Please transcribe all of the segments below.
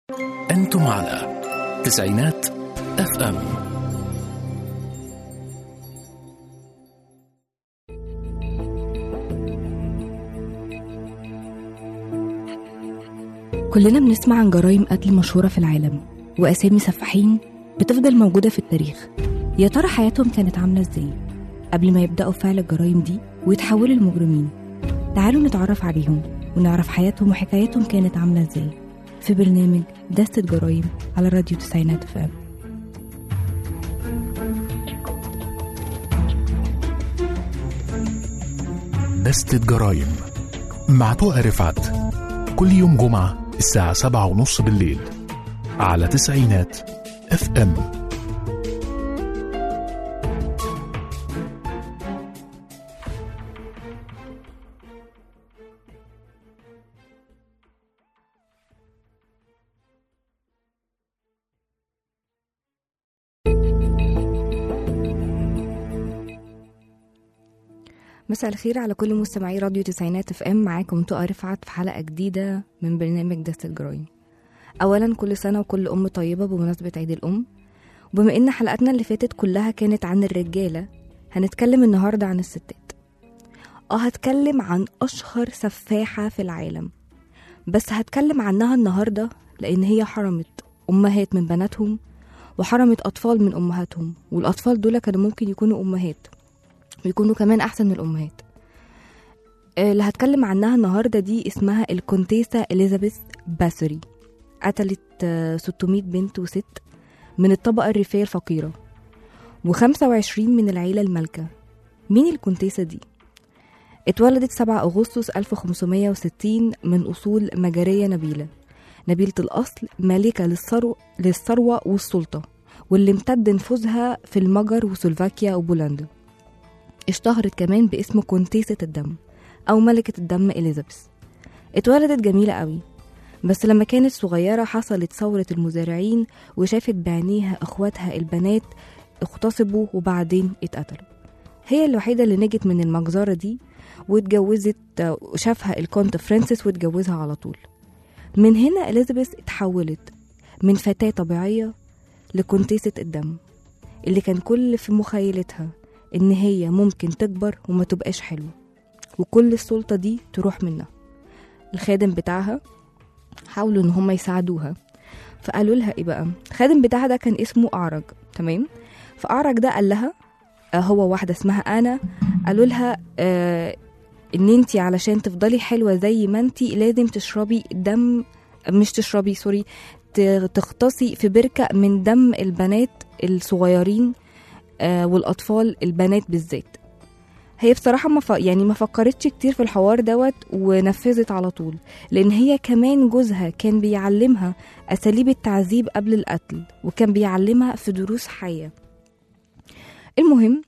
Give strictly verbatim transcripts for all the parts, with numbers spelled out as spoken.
أنتم على تسعينات اف ام. كلنا بنسمع عن جرائم قتل مشهورة في العالم وأسامي سفاحين بتفضل موجودة في التاريخ. يا ترى حياتهم كانت عاملة ازاي قبل ما يبدأوا فعل الجرائم دي ويتحولوا لمجرمين؟ تعالوا نتعرف عليهم ونعرف حياتهم وحكاياتهم كانت عاملة ازاي في برنامج دستة جرائم على راديو تسعينات اف ام. دستة جرائم مع طوق رفعت، كل يوم جمعة الساعة سبعة ونص بالليل على تسعينات اف ام. مساء الخير على كل مستمعي راديو تسعينات اف ام. معاكم طوق رفعت في حلقة جديدة من برنامج دستة الجرايم. اولا كل سنة وكل ام طيبة بمناسبة عيد الام. وبما ان حلقتنا اللي فاتت كلها كانت عن الرجالة، هنتكلم النهاردة عن الستات. اه هتكلم عن اشهر سفاحة في العالم، بس هتكلم عنها النهاردة لان هي حرمت امهات من بناتهم وحرمت اطفال من امهاتهم، والاطفال دول كانوا ممكن يكونوا امهات ويكونوا كمان أحسن من الأمهات. اللي هتكلم عنها النهاردة دي اسمها الكونتيسة إليزابيث باسوري. قتلت ستمائة بنت وست من الطبقة الريفية الفقيرة وخمسة وعشرين من العيلة المالكة. مين الكونتيسة دي؟ اتولدت سبعة أغسطس ألف وخمسمائة وستين من أصول مجرية نبيلة نبيلة الأصل، مالكة للثروة للثروة والسلطة، واللي امتد نفوذها في المجر وسلوفاكيا وبولندا. اشتهرت كمان باسم كونتيسة الدم أو ملكة الدم إليزابيث. اتولدت جميلة قوي، بس لما كانت صغيرة حصلت ثورة المزارعين وشافت بعينيها أخواتها البنات اغتصبوا وبعدين اتقتلوا. هي الوحيدة اللي نجت من المجزرة دي واتجوزت، شافها الكونت فرانسيس واتجوزها على طول. من هنا إليزابيث اتحولت من فتاة طبيعية لكونتيسة الدم، اللي كان كل في مخيلتها إن هي ممكن تكبر وما تبقاش حلوة وكل السلطة دي تروح منها. الخادم بتاعها حاولوا إن هم يساعدوها، فقالوا لها إيه بقى؟ الخادم بتاعها ده كان اسمه أعرج، تمام؟ فأعرج ده قال لها آه هو واحدة اسمها أنا، قالوا لها آه إن انتي علشان تفضلي حلوة زي ما انتي لازم تشربي دم، مش تشربي سوري تغطسي في بركة من دم البنات الصغيرين آه والأطفال البنات بالذات. هي بصراحة ما ف... يعني ما فكرتش كتير في الحوار دوت ونفذت على طول، لأن هي كمان جوزها كان بيعلمها أساليب التعذيب قبل القتل وكان بيعلمها في دروس حية. المهم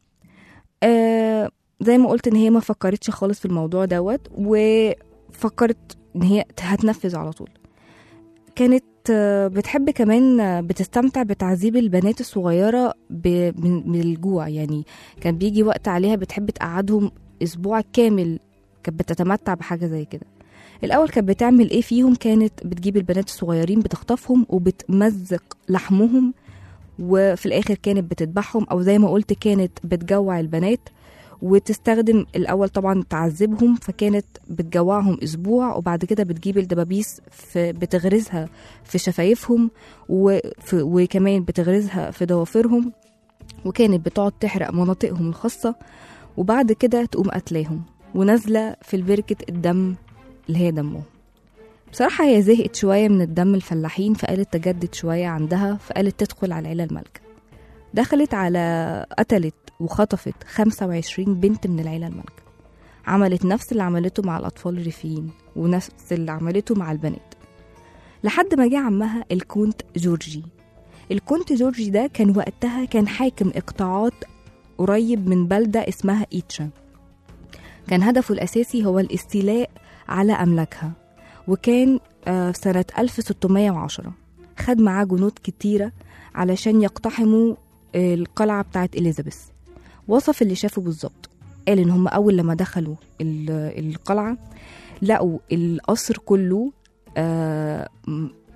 آه زي ما قلت إن هي ما فكرتش خالص في الموضوع دوت وفكرت إن هي هتنفذ على طول. كانت بتحب كمان بتستمتع بتعذيب البنات الصغيرة من الجوع، يعني كان بيجي وقت عليها بتحب تقعدهم أسبوع كامل، كانت بتتمتع بحاجة زي كده. الأول كانت بتعمل إيه فيهم؟ كانت بتجيب البنات الصغيرين بتخطفهم وبتمزق لحمهم، وفي الآخر كانت بتذبحهم، أو زي ما قلت كانت بتجوع البنات وتستخدم الأول طبعا تعذبهم، فكانت بتجوعهم أسبوع وبعد كده بتجيب الدبابيس بتغرزها في شفايفهم وكمان بتغرزها في ضوافرهم، وكانت بتقعد تحرق مناطقهم الخاصة، وبعد كده تقوم قتلاهم ونازلة في البركة الدم اللي هي دمهم. بصراحة هي زهقت شوية من الدم الفلاحين، فقالت تجدد شوية عندها، فقالت تدخل على العيلة المالكة. دخلت على قتلت وخطفت خمسة وعشرين بنت من العيلة المالكة. عملت نفس اللي عملته مع الأطفال الريفيين ونفس اللي عملته مع البنات، لحد ما جه عمها الكونت جورجي. الكونت جورجي ده كان وقتها كان حاكم إقطاعات قريب من بلدة اسمها إيتشا. كان هدفه الأساسي هو الاستيلاء على أملاكها، وكان في سنة ألف وستمائة وعشرة خد معاه جنود كتيرة علشان يقتحموا القلعة بتاعت إليزابيث. وصف اللي شافه بالظبط، قال إن هم أول لما دخلوا القلعة لقوا القصر كله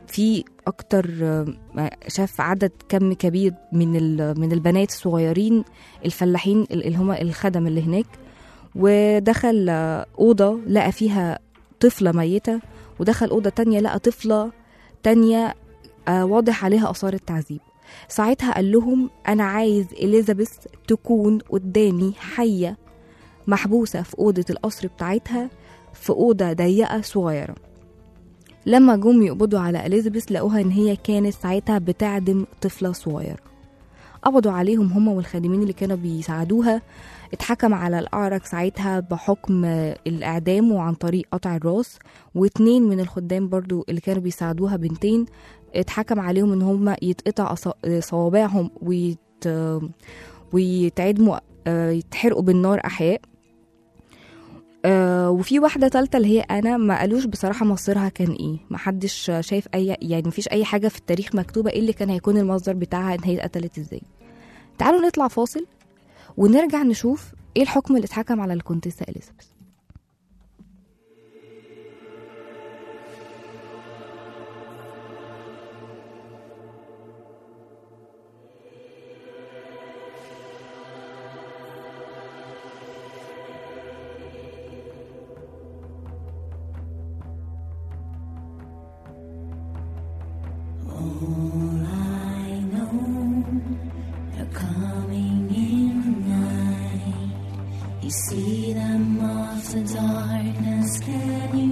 في أكتر شاف عدد كم كبير من من البنات الصغيرين الفلاحين اللي هم الخدم اللي هناك، ودخل أوضة لقى فيها طفلة ميتة، ودخل أوضة تانية لقى طفلة تانية واضح عليها آثار التعذيب. ساعتها قال لهم أنا عايز إليزابيث تكون قدامي حية محبوسة في أوضة القصر بتاعتها في أوضة ضيقة صغيرة. لما جم يقبضوا على إليزابيث لقوها إن هي كانت ساعتها بتعدم طفلة صغيرة. قبضوا عليهم هم والخادمين اللي كانوا بيساعدوها. اتحكم على الأعرج ساعتها بحكم الإعدام وعن طريق قطع الراس، واتنين من الخدام برضو اللي كانوا بيساعدوها بنتين اتحكم عليهم إن هم يتقطع صوابعهم ويت... ويتعدموا يتحرقوا بالنار أحياء. آه وفي واحدة تالتة اللي هي أنا ما قالوش بصراحة مصيرها كان إيه، ما حدش شايف أي يعني مفيش أي حاجة في التاريخ مكتوبة إيه اللي كان هيكون المصدر بتاعها إن هي اتقتلت إزاي. تعالوا نطلع فاصل ونرجع نشوف إيه الحكم اللي اتحكم على الكونتيسة إليزابيث. You see them off the darkness, can you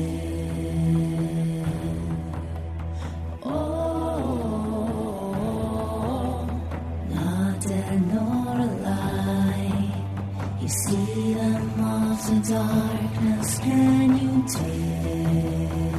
tell? Oh, not dead nor alive. You see them off the darkness, can you tell?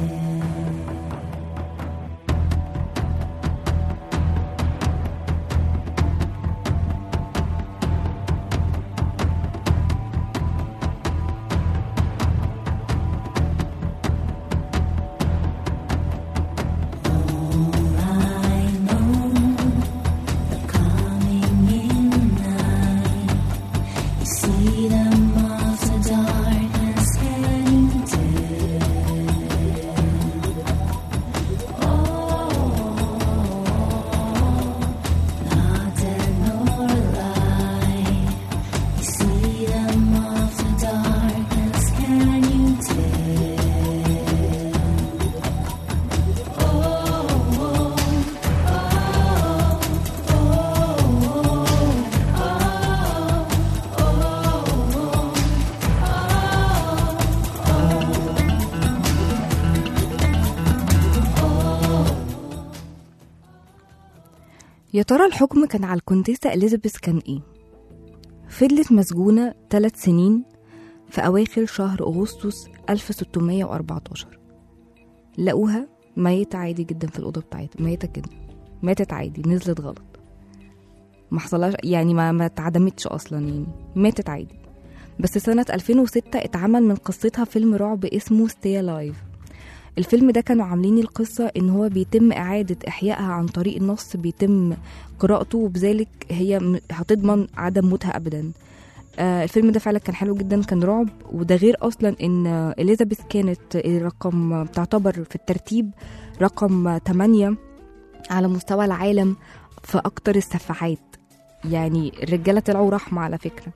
يا ترى الحكم كان على الكونتيسة إليزابيث كان إيه؟ فضلت مسجونة ثلاث سنين في أواخر شهر أغسطس ألف وستمية وأربعتاشر. لقوها ميتة عادي جدا في الأوضة بتاعتها، ميتة كده، ماتت عادي، نزلت غلط، ما حصلهاش يعني ما ما اتعدمتش أصلا، يعني ماتت عادي. بس سنة ألفين وستة اتعمل من قصتها فيلم رعب اسمه Stay Alive. الفيلم ده كانوا عاملين القصة ان هو بيتم اعادة احيائها عن طريق النص، بيتم قراءته، وبذلك هي هتضمن عدم موتها ابدا. آه الفيلم ده فعلا كان حلو جدا، كان رعب. وده غير اصلا ان إليزابيث كانت رقم تعتبر في الترتيب رقم ثمانية على مستوى العالم في اكتر السفاحات، يعني الرجالة طلعوا رحمة على فكرة.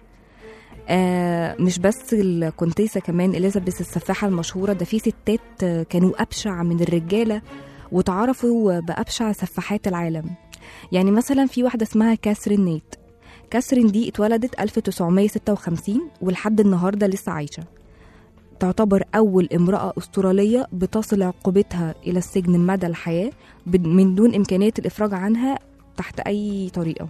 آه مش بس الكونتيسة، كمان إليزابيث السفاحة المشهورة ده في ستات كانوا أبشع من الرجالة وتعرفوا بأبشع سفاحات العالم. يعني مثلا في واحدة اسمها كاثرين نيت. كاثرين دي اتولدت ألف وتسعمية وستة وخمسين ولحد النهاردة لسه عايشة. تعتبر أول امرأة أسترالية بتصل عقوبتها إلى السجن مدى الحياة من دون إمكانية الإفراج عنها تحت أي طريقة.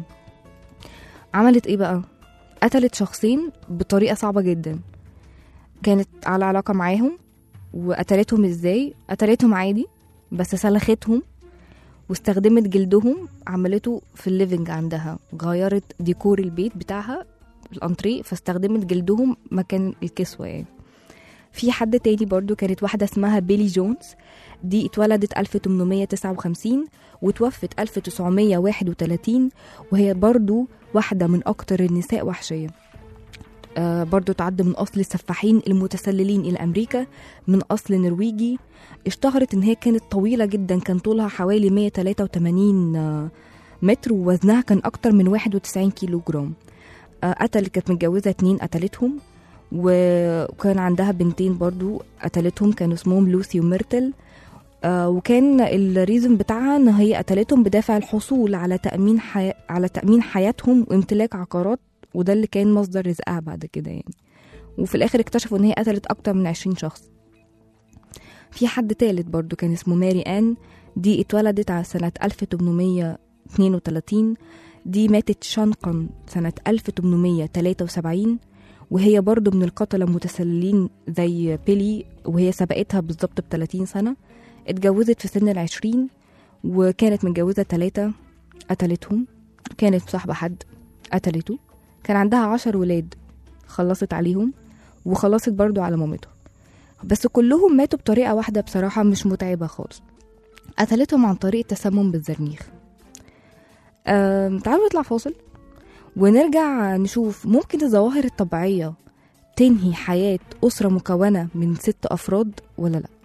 عملت إيه بقى؟ قتلت شخصين بطريقة صعبة جدا، كانت على علاقة معاهم. وقتلتهم ازاي؟ قتلتهم عادي بس سلختهم واستخدمت جلدهم، عملته في الليفنج عندها، غيرت ديكور البيت بتاعها الانتريه فاستخدمت جلدهم مكان الكسوة. يعني في حد تاني برضو كانت واحدة اسمها بيلي جونز، دي اتولدت ألف وتمنمية وتسعة وخمسين وتوفت ألف وتسعمية وواحد وتلاتين، وهي برضو واحدة من أكتر النساء وحشية. آه برضو تعد من أصل السفاحين المتسللين إلى أمريكا من أصل نرويجي. اشتهرت إن هي كانت طويلة جدا، كان طولها حوالي مية وتلاتة وتمانين آه متر، ووزنها كان أكتر من واحد وتسعين كيلو جرام. آه قتلت، كانت متجوزة اتنين قتلتهم، وكان عندها بنتين برضو قتلتهم كانوا اسمهم لوسي وميرتل. آه وكان الريزن بتاعها ان هي قتلتهم بدافع الحصول على تأمين حي... على تأمين حياتهم وامتلاك عقارات، وده اللي كان مصدر رزقها بعد كده يعني. وفي الاخر اكتشفوا ان هي قتلت اكتر من عشرين شخص. في حد تالت برضو كان اسمه ماري آن، دي اتولدت على سنة ألف وتمنمية اتنين وتلاتين، دي ماتت شنقا سنة ألف وتمنمية تلاتة وسبعين، وهي برضو من القتلة المتسللين زي بيلي، وهي سبقتها بالظبط بتلاتين سنة. اتجوزت في سن العشرين، وكانت متجوزة تلاتة قتلتهم، كانت صاحبة حد قتلته، كان عندها عشر ولاد خلصت عليهم، وخلصت برضو على مامتهم، بس كلهم ماتوا بطريقة واحدة بصراحة مش متعبة خالص، قتلتهم عن طريق التسمم بالزرنيخ. تعالوا نطلع فاصل ونرجع نشوف ممكن الظواهر الطبيعية تنهي حياة أسرة مكونة من ست أفراد ولا لأ.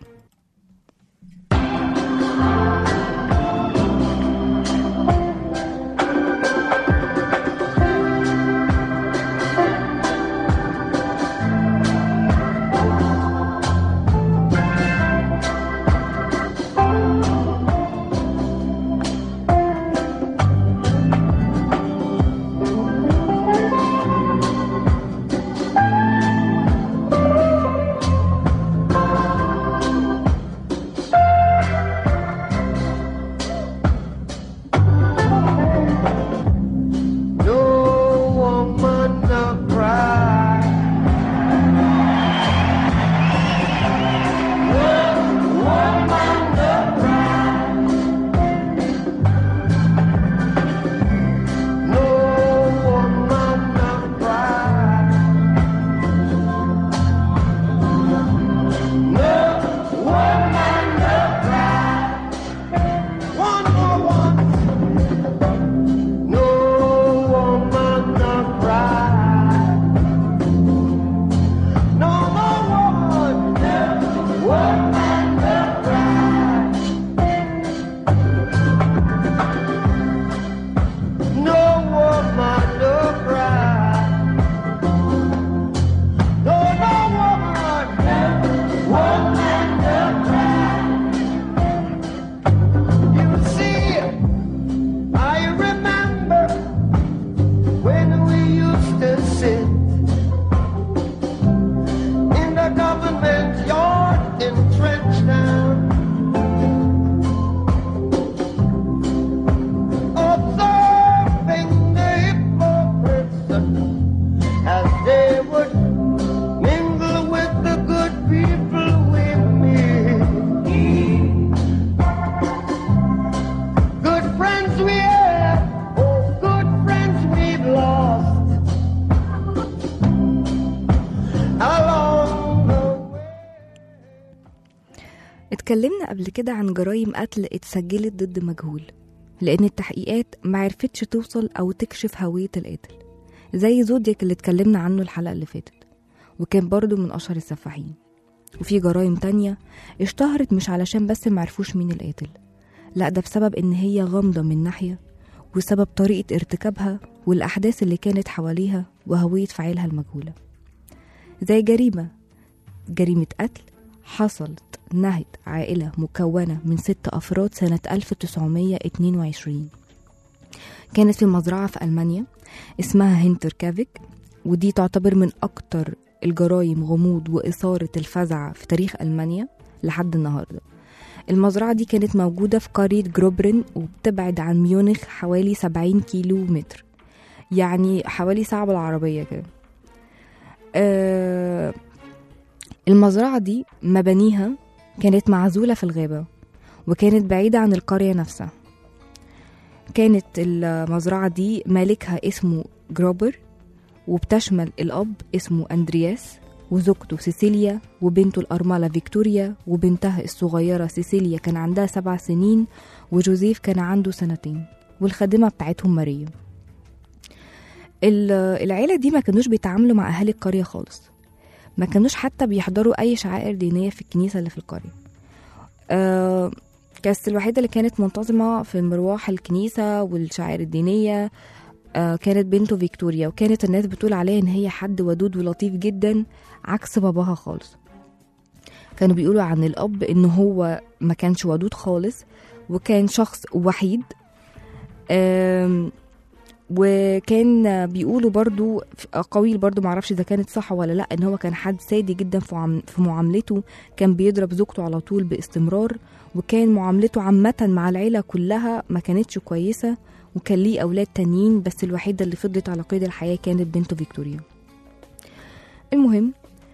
اتكلمنا قبل كده عن جرائم قتل اتسجلت ضد مجهول، لأن التحقيقات معرفتش توصل أو تكشف هوية القاتل، زي زودياك اللي اتكلمنا عنه الحلقة اللي فاتت، وكان برضو من أشهر السفاحين. وفي جرائم تانية اشتهرت مش علشان بس معرفوش مين القاتل، لا ده بسبب إن هي غامضة من ناحية، وسبب طريقة ارتكابها والأحداث اللي كانت حواليها وهوية فاعلها المجهولة. زي جريمة جريمة قتل حصلت نهت عائلة مكونة من ست أفراد سنة ألف وتسعمية اتنين وعشرين، كانت في مزرعة في ألمانيا اسمها هينتركافيك، ودي تعتبر من أكتر الجرائم غموض وإثارة الفزع في تاريخ ألمانيا لحد النهاردة. المزرعة دي كانت موجودة في قرية جروبرن، وبتبعد عن ميونخ حوالي سبعين كيلو متر، يعني حوالي ساعة بالعربية كده. أه المزرعة دي مبانيها كانت معزولة في الغابة، وكانت بعيدة عن القرية نفسها. كانت المزرعة دي مالكها اسمه جروبر، وبتشمل الأب اسمه أندرياس، وزوجته سيسيليا، وبنته الأرملة فيكتوريا، وبنتها الصغيرة سيسيليا كان عندها سبع سنين، وجوزيف كان عنده سنتين، والخادمة بتاعتهم ماريا. ال- العيلة دي ما كانوش بيتعاملوا مع أهالي القرية خالص، ما كانوش حتى بيحضروا أي شعائر دينية في الكنيسة اللي في القرية. آه كانت الوحيدة اللي كانت منتظمة في مروح الكنيسة والشعائر الدينية آه كانت بنته فيكتوريا، وكانت الناس بتقول عليها إن هي حد ودود ولطيف جدا عكس باباها خالص. كانوا بيقولوا عن الأب إن هو ما كانش ودود خالص، وكان شخص وحيد. آم، وكان بيقولوا برضو قويل برضو معرفش إذا كانت صح ولا لأ، إن هو كان حد سادي جدا في عم- في معاملته، كان بيضرب زوجته على طول باستمرار، وكان معاملته عامة مع العيلة كلها ما كانتش كويسة، وكان ليه أولاد تانيين بس الوحيدة اللي فضلت على قيد الحياة كانت بنته فيكتوريا. المهم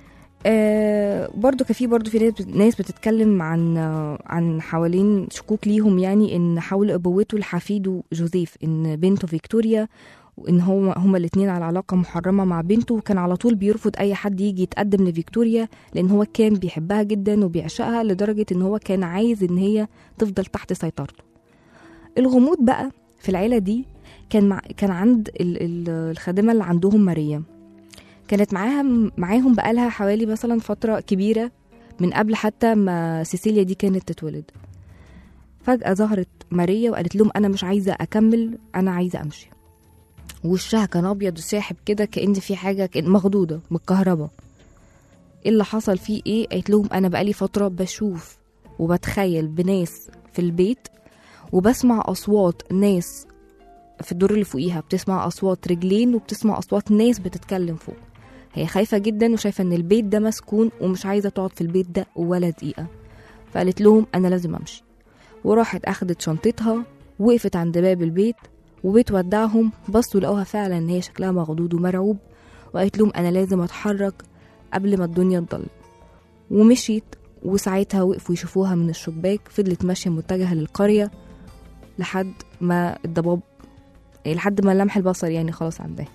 آه برضو كان في برضو في ناس- ناس بتتكلم عن آه عن حوالين شكوك ليهم، يعني ان حول ابوته لحفيده جوزيف، ان بنته فيكتوريا وان هو هما الاثنين على علاقه محرمه مع بنته، وكان على طول بيرفض اي حد يجي يتقدم لفيكتوريا لان هو كان بيحبها جدا وبيعشقها لدرجه ان هو كان عايز ان هي تفضل تحت سيطرته. الغموض بقى في العيله دي كان مع كان عند ال- ال- الخادمه اللي عندهم ماريا، كانت معاها معاهم بقالها حوالي مثلا فترة كبيرة من قبل حتى ما سيسيليا دي كانت تتولد. فجأة ظهرت ماريا وقالت لهم أنا مش عايزة أكمل، أنا عايزة أمشي. وشها كان أبيض وساحب كده كأن في حاجة كأن مخضوضة بالكهرباء. إيه اللي حصل فيه إيه؟ قالت لهم أنا بقالي فترة بشوف وبتخيل بناس في البيت، وبسمع أصوات ناس في الدور اللي فوقيها، بتسمع أصوات رجلين وبتسمع أصوات ناس بتتكلم فوق. هي خايفة جدا وشايفة ان البيت ده مسكون ومش عايزة تقعد في البيت ده ولا دقيقة. فقالت لهم انا لازم امشي، وراحت اخدت شنطتها وقفت عند باب البيت وبتودعهم. بصوا لقوها فعلا ان هي شكلها مخضوض ومرعوب، وقالت لهم انا لازم اتحرك قبل ما الدنيا تضل. ومشيت، وساعتها وقفوا يشوفوها من الشباك. فضلت ماشية متجهة للقرية لحد ما الضباب لحد ما لمح البصر يعني خلاص عندها.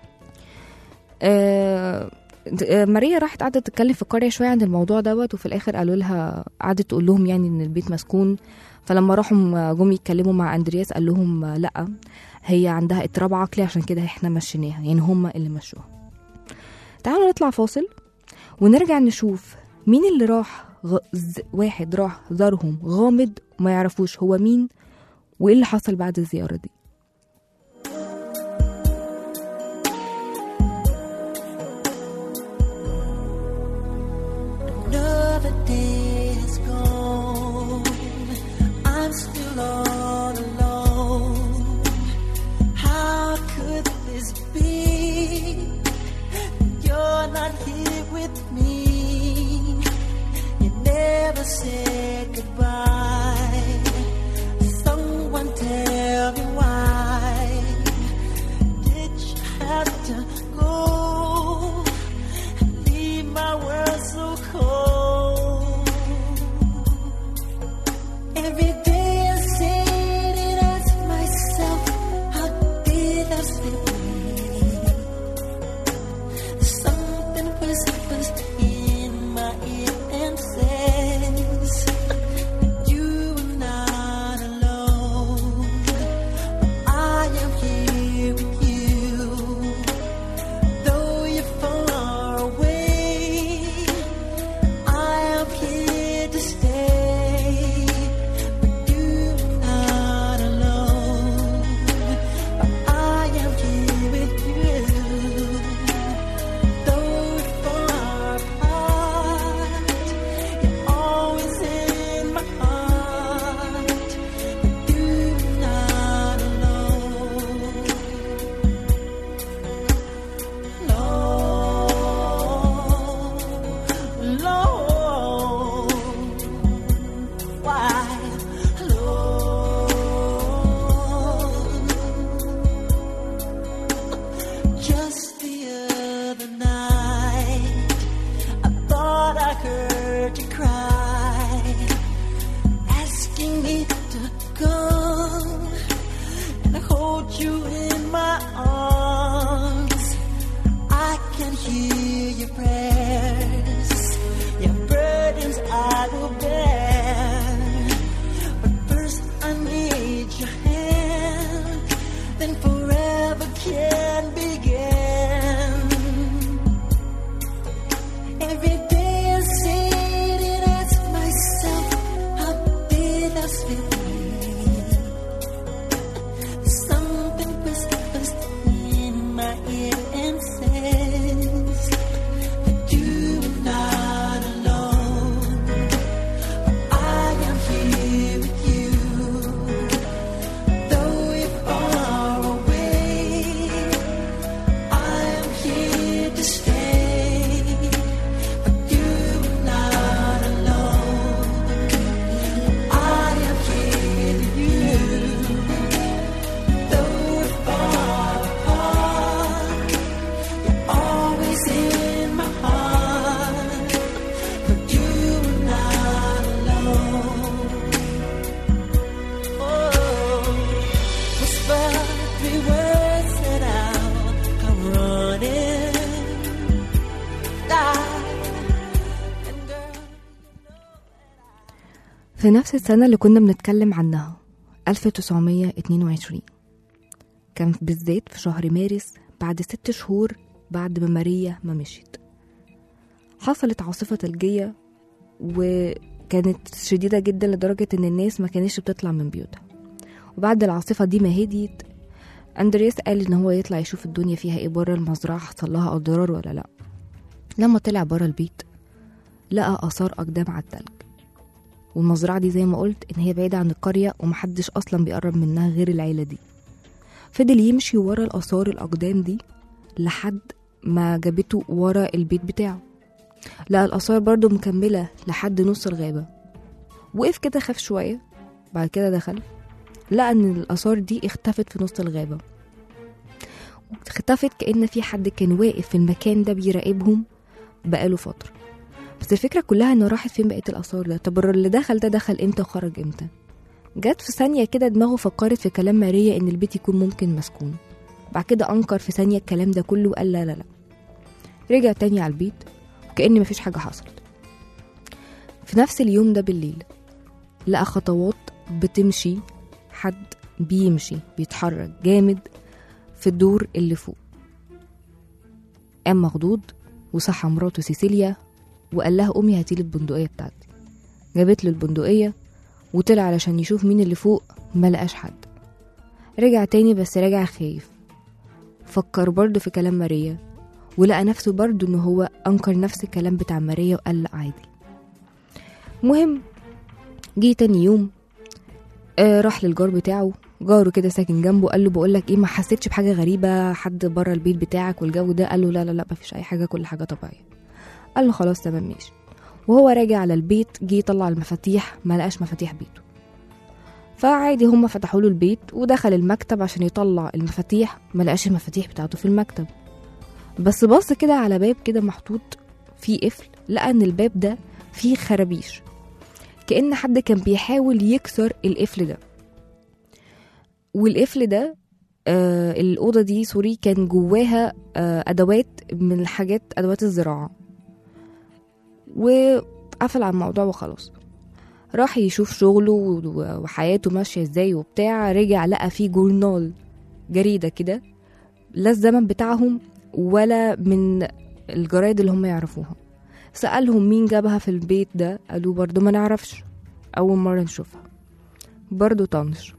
آه ماريا راحت قعدت تتكلم في القرية شوية عن الموضوع دوت، وفي الآخر قالوا لها، قعدت تقول لهم يعني إن البيت مسكون. فلما راحوا جم يتكلموا مع أندرياس قال لهم لأ، هي عندها اضطراب عقلي عشان كده احنا مشيناها، يعني هم اللي مشوها. تعالوا نطلع فاصل ونرجع نشوف مين اللي راح غ... ز... واحد راح زارهم غامض وما يعرفوش هو مين، وإيه اللي حصل بعد الزيارة دي. Another day has gone, I'm still all alone. How could this be? You're not here with me. You never said goodbye. Someone tell me why. في نفس السنة اللي كنا بنتكلم عنها ألف وتسعمية واتنين وعشرين، كان بالذات في شهر مارس بعد ست شهور بعد ما ماريا ما مشيت، حصلت عاصفة ثلجية وكانت شديدة جدا لدرجة ان الناس ما كانتش بتطلع من بيوتها. وبعد العاصفة دي ما هديت، أندرياس قال ان هو يطلع يشوف الدنيا فيها ايه بره المزرعة، حصل لها اضرار ولا لا. لما طلع بره البيت لقى آثار أقدام على التلج، والمزرعة دي زي ما قلت ان هي بعيدة عن القرية ومحدش اصلا بيقرب منها غير العيلة دي. فضل يمشي ورا الآثار الأقدام دي لحد ما جابته ورا البيت بتاعه، لقى الآثار برضو مكملة لحد نص الغابة. وقف كده خاف شوية، بعد كده دخل لقى ان الآثار دي اختفت في نص الغابة، اختفت كأن في حد كان واقف في المكان ده بيراقبهم بقاله فترة. بس الفكرة كلها انه راحت فين بقية الآثار ده؟ طب اللي دخل ده دخل امتى وخرج امتى؟ جت في ثانية كده دماغه فكرت في كلام ماريا ان البيت يكون ممكن مسكون. بعد كده انكر في ثانية الكلام ده كله وقال لا لا لا. رجع تاني على البيت وكأن مفيش حاجة حصلت. في نفس اليوم ده بالليل لقى خطوات بتمشي، حد بيمشي بيتحرك جامد في الدور اللي فوق. قام مخضوض وصحى مراته سيسيليا وقال لها قومي هاتيلي البندقية بتاعتي. جابت له البندقية وطلع علشان يشوف مين اللي فوق، ما لقاش حد. رجع تاني بس رجع خايف، فكر برضه في كلام ماريا ولقى نفسه برضه انه هو انكر نفس الكلام بتاع ماريا وقال لا عادي. مهم جه تاني يوم آه راح للجار بتاعه، جاره كده ساكن جنبه، قال له بقول لك ايه، ما حسيتش بحاجه غريبه حد بره البيت بتاعك والجو ده؟ قال له لا لا لا مفيش اي حاجه، كل حاجه طبيعيه. قال له خلاص تمام ماشي. وهو راجع على البيت جه يطلع المفاتيح ما لقاش مفاتيح بيته، فعادي هم فتحوا له البيت ودخل المكتب عشان يطلع المفاتيح ما لقاش المفاتيح بتاعته في المكتب. بس بص كده على باب كده محطوط فيه قفل، لقى ان الباب ده فيه خرابيش كأن حد كان بيحاول يكسر القفل ده. والقفل ده آه الأوضة دي سوري كان جواها آه أدوات من الحاجات أدوات الزراعة، وقفل على الموضوع وخلاص. راح يشوف شغله وحياته ماشية ازاي وبتاع، رجع لقى فيه جورنال جريدة كده، لا الزمن بتاعهم ولا من الجرايد اللي هم يعرفوها. سألهم مين جابها في البيت ده، قالوا برضو ما نعرفش، أول مرة نشوفها. برضو طنش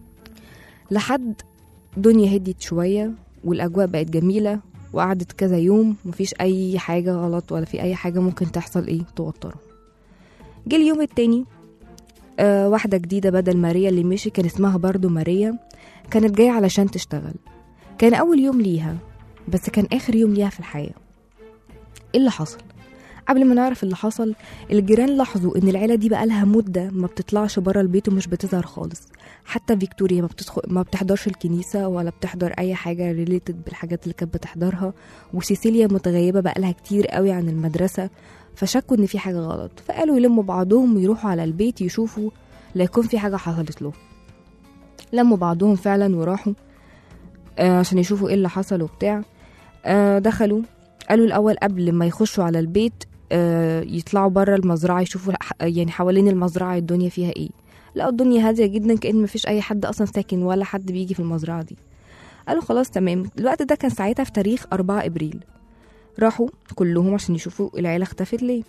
لحد دنيا هديت شوية والأجواء بقت جميلة، وقعدت كذا يوم مفيش أي حاجة غلط ولا في أي حاجة ممكن تحصل إيه توتره. جه اليوم التاني آه واحدة جديدة بدل ماريا اللي مشي، كان اسمها برضو ماريا، كانت جاية علشان تشتغل. كان أول يوم ليها بس كان آخر يوم ليها في الحياة. إيه اللي حصل؟ قبل ما نعرف اللي حصل، الجيران لاحظوا ان العيله دي بقالها مده ما بتطلعش بره البيت ومش بتظهر خالص. حتى فيكتوريا ما بتدخل ما بتحضرش الكنيسه ولا بتحضر اي حاجه ريليتد بالحاجات اللي كانت بتحضرها، وسيسيليا متغيبه بقالها كتير قوي عن المدرسه، فشكوا ان في حاجه غلط، فقالوا يلموا بعضهم ويروحوا على البيت يشوفوا لا يكون في حاجه حصلت له. لموا بعضهم فعلا وراحوا آه عشان يشوفوا ايه اللي حصل وبتاع. آه دخلوا، قالوا الاول قبل ما يخشوا على البيت آه يطلعوا بره المزرعه يشوفوا يعني حوالين المزرعه الدنيا فيها ايه. لقوا الدنيا هاديه جدا كأن مفيش اي حد اصلا ساكن ولا حد بيجي في المزرعه دي. قالوا خلاص تمام. الوقت ده كان ساعتها في تاريخ أربعة ابريل. راحوا كلهم عشان يشوفوا العيله اختفت ليه.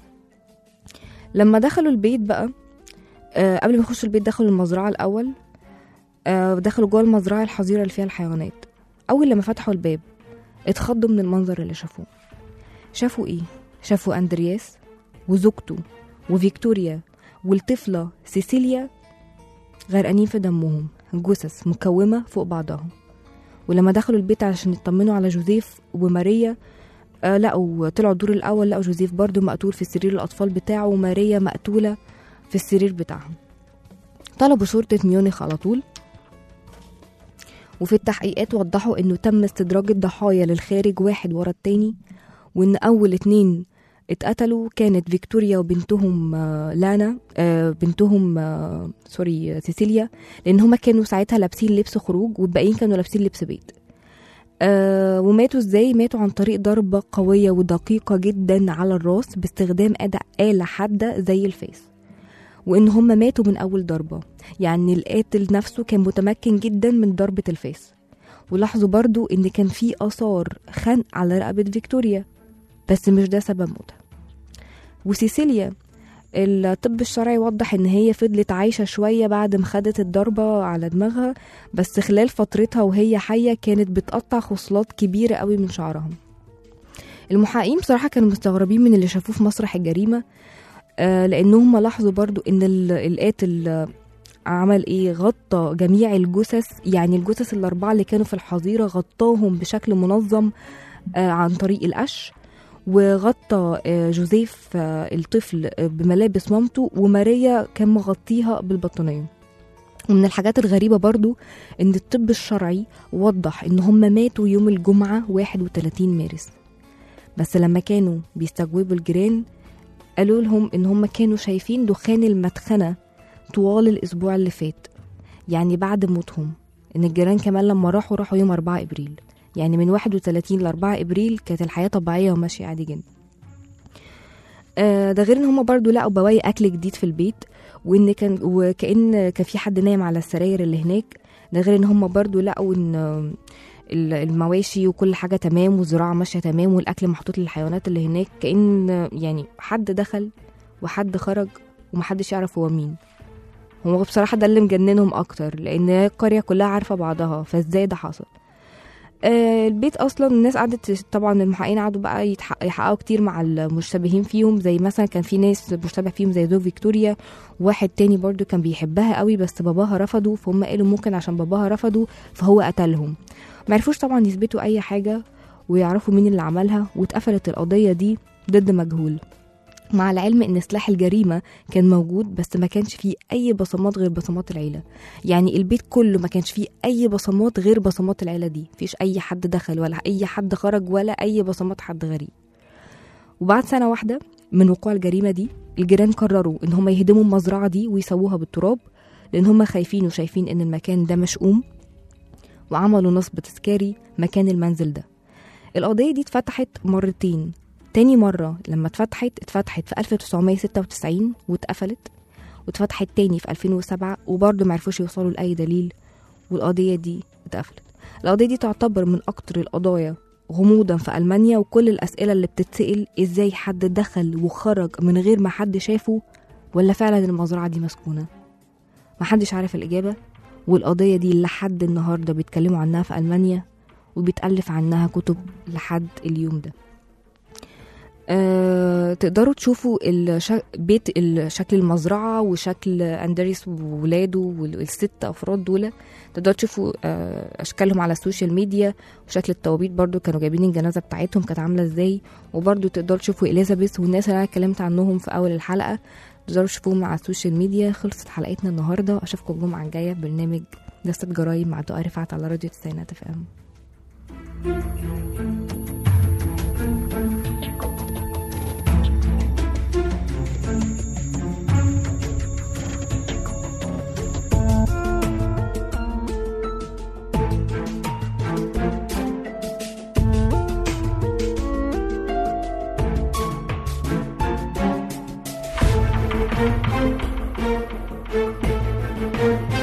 لما دخلوا البيت بقى آه قبل ما يخشوا البيت دخلوا المزرعه الاول. آه دخلوا جوه المزرعه الحظيره اللي فيها الحيوانات. اول لما فتحوا الباب اتخضوا من المنظر اللي شافوه. شافوا ايه؟ شافوا أندرياس وزوجته وفيكتوريا والطفلة سيسيليا غرقانين في دمهم، جثث مكومة فوق بعضها. ولما دخلوا البيت علشان يطمنوا على جوزيف وماريا آه لقوا طلعوا الدور الأول لقوا جوزيف برضو مقتول في سرير الأطفال بتاعه وماريا مقتولة في السرير بتاعهم. طلبوا شرطة ميونخ على طول، وفي التحقيقات وضحوا انه تم استدراج الضحايا للخارج واحد ورا التاني، وان اول اتنين اتقتلوا كانت فيكتوريا وبنتهم آه لانا آه بنتهم آه سوري سيسيليا، لان هما كانوا ساعتها لابسين لبس خروج والباقيين كانوا لابسين لبس بيت. آه وماتوا ازاي؟ ماتوا عن طريق ضربة قوية ودقيقة جدا على الراس باستخدام آلة حادة زي الفاس. وإن هم ماتوا من أول ضربة، يعني القاتل نفسه كان متمكن جدا من ضربة الفاس. ولاحظوا برضو إن كان في آثار خنق على رقبة فيكتوريا، بس مش ده سبب موتها. وسيسيليا الطب الشرعي وضح إن هي فضلت عايشة شوية بعد ما خدت الضربة على دماغها، بس خلال فترتها وهي حية كانت بتقطع خصلات كبيرة قوي من شعرها. المحققين بصراحة كانوا مستغربين من اللي شافوه في مسرح الجريمة، آه لأنهم لاحظوا برضو إن القاتل عمل إيه، غطى جميع الجثث، يعني الجثث الأربعة اللي كانوا في الحظيرة غطاهم بشكل منظم آه عن طريق القش، وغطى آه جوزيف آه الطفل آه بملابس مامته، وماريا كان مغطيها بالبطانية. ومن الحاجات الغريبة برضو إن الطب الشرعي وضح إن هم ماتوا يوم الجمعة واحد وثلاثين مارس، بس لما كانوا بيستجوبوا الجيران قالوا لهم إن هم كانوا شايفين دخان المدخنة طوال الأسبوع اللي فات، يعني بعد موتهم. إن الجيران كمان لما راحوا راحوا يوم أربعة إبريل، يعني من واحد وثلاثين ل أربعة إبريل كانت الحياة طبيعية وماشية عادي جدا. آه ده غير إن هم برضو لقوا بواقي أكل جديد في البيت، وإن كان وكأن كان في حد نايم على السراير اللي هناك. ده غير إن هم برضو لقوا إن المواشي وكل حاجة تمام، والزراعة ماشية تمام، والأكل محطوط للحيوانات اللي هناك، كأن يعني حد دخل وحد خرج ومحدش يعرف هو مين. هو بصراحة ده اللي مجننهم أكتر، لأن القرية كلها عارفة بعضها، فازاي ده حصل؟ آه البيت أصلا الناس قعدت، طبعا المحققين قعدوا بقى يحققوا كتير مع المشتبهين فيهم، زي مثلا كان في ناس مشتبه فيهم زي زوج فيكتوريا، وواحد تاني برضو كان بيحبها قوي بس باباها رفضه، فهم قالوا ممكن عشان باباها رفضه فهو قتلهم. معرفوش طبعا يثبتوا أي حاجة ويعرفوا مين اللي عملها، واتقفلت القضية دي ضد مجهول، مع العلم ان سلاح الجريمة كان موجود بس ما كانش فيه اي بصمات غير بصمات العيلة. يعني البيت كله ما كانش فيه اي بصمات غير بصمات العيلة دي، فيش اي حد دخل ولا اي حد خرج ولا اي بصمات حد غريب. وبعد سنة واحدة من وقوع الجريمة دي الجيران قرروا ان هم يهدموا المزرعة دي ويسووها بالتراب، لان هم خايفين وشايفين ان المكان ده مشؤوم، وعملوا نصب تذكاري مكان المنزل ده. القضية دي اتفتحت مرتين، تاني مرة لما اتفتحت اتفتحت في ألف وتسعمية ستة وتسعين واتقفلت، واتفتحت تاني في ألفين وسبعة وبرضه معرفوش يوصلوا لأي دليل، والقضية دي اتقفلت. القضية دي تعتبر من أكتر القضايا غموضا في ألمانيا، وكل الأسئلة اللي بتتسأل ازاي حد دخل وخرج من غير ما حد شافه، ولا فعلا المزرعة دي مسكونة؟ محدش عارف الإجابة، والقضية دي لحد النهاردة بيتكلموا عنها في ألمانيا وبيتألف عنها كتب لحد اليوم ده. أه تقدروا تشوفوا الشك... بيت شكل المزرعة وشكل أندريس وولاده والست أفراد دول، تقدروا تشوفوا أه أشكالهم على السوشيال ميديا، وشكل التوابيت برضو كانوا جايبين الجنازة بتاعتهم كانت عاملة ازاي، وبرضو تقدروا تشوفوا إليزابيث والناس اللي أنا اتكلمت عنهم في أول الحلقة، تقدروا تشوفوهم على السوشيال ميديا. خلصت حلقتنا النهاردة، أشوفكم الجمعة الجاية برنامج دستة جرايم مع دعاء رفعت على راديو تسعينات اف ام. Thank you.